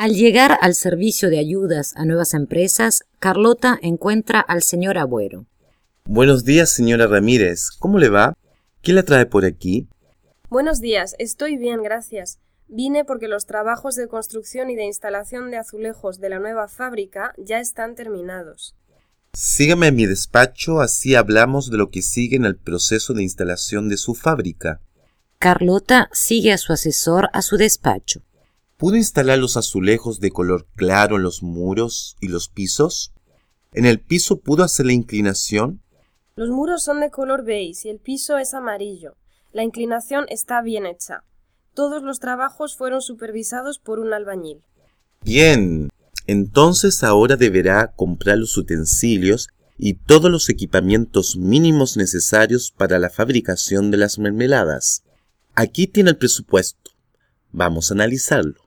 Al llegar al servicio de ayudas a nuevas empresas, Carlota encuentra al señor Agüero. Buenos días, señora Ramírez. ¿Cómo le va? ¿Qué la trae por aquí? Buenos días, estoy bien, gracias. Vine porque los trabajos de construcción y de instalación de azulejos de la nueva fábrica ya están terminados. Sígame a mi despacho, así hablamos de lo que sigue en el proceso de instalación de su fábrica. Carlota sigue a su asesor a su despacho. ¿Pudo instalar los azulejos de color claro en los muros y los pisos? ¿En el piso pudo hacer la inclinación? Los muros son de color beige y el piso es amarillo. La inclinación está bien hecha. Todos los trabajos fueron supervisados por un albañil. Bien, entonces ahora deberá comprar los utensilios y todos los equipamientos mínimos necesarios para la fabricación de las mermeladas. Aquí tiene el presupuesto. Vamos a analizarlo.